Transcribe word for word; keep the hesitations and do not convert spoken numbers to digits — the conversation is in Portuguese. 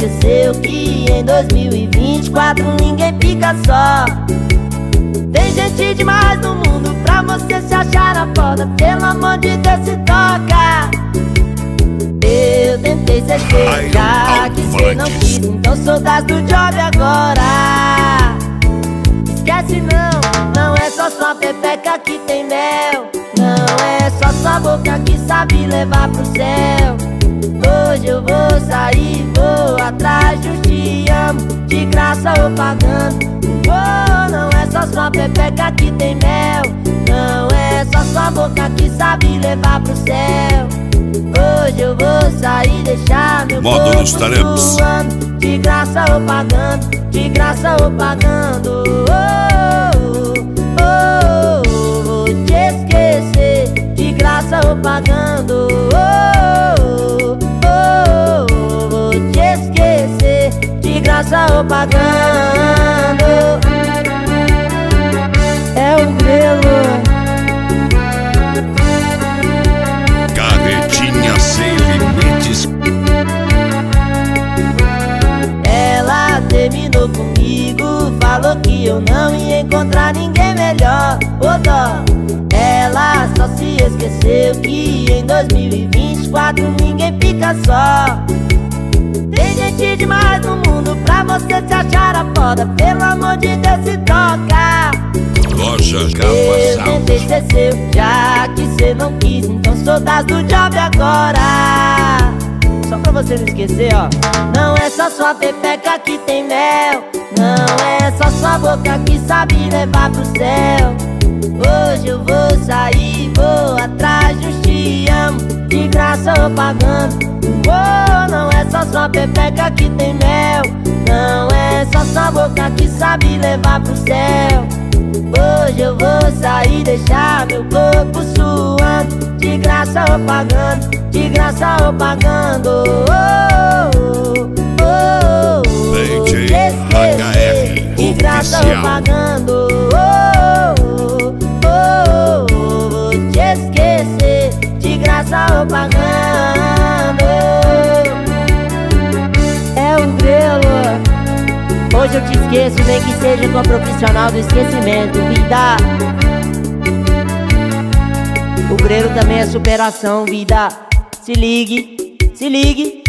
esqueceu que em dois mil e vinte e quatro ninguém fica só. Tem gente demais no mundo pra você se achar a foda. Pelo amor de Deus, se toca. Eu tentei ser seu, já que cê não quis, então sou das do job agora. Esquece não, não é só sua pepeca que tem mel. Não é só sua boca que sabe levar pro céu. Hoje eu vou sair, vou atrás de um te amo, de graça ou pagando. Oh, não é só sua pepeca que tem mel. Não é só sua boca que sabe levar pro céu. Hoje eu vou sair, deixar meu corpo suando, de graça ou pagando, de graça ou pagando. Oh, oh, oh, oh, vou te esquecer, de graça ou pagando. Oh, oh, oh, oh, vou te esquecer, de graça ou pagando. É o Grelo. Carretinha sem limites. Ela terminou comigo, falou que eu não ia encontrar ninguém melhor. Ô dó, ela só se esqueceu que em dois mil e vinte e quatro ninguém fica só. Tem gente demais no mundo pra você se achar a foda. Pelo amor de Deus, se toca. Loja Eu tentei ser seu, já que cê não quis, então sou das do job agora. Só pra você não esquecer, ó. Não é só sua pepeca que tem mel. Não é só sua boca que sabe levar pro céu. Hoje eu vou sair, vou atrás de um te amo, de graça ou pagando. Oh, não é só sua pepeca que tem mel. Não é só sua boca que sabe levar pro céu. Hoje eu vou sair, deixar meu corpo suando, de graça ou pagando, de graça ou pagando. Oh, oh, oh, oh, D J H R de graça ou pagando. Oh, oh, oh, oh, vou te esquecer, de graça ou pagando. É o Grelo. Hoje eu te esqueço, nem que seja com a profissional do esquecimento, vida. O Grelo também é superação, vida. Se ligue, se ligue.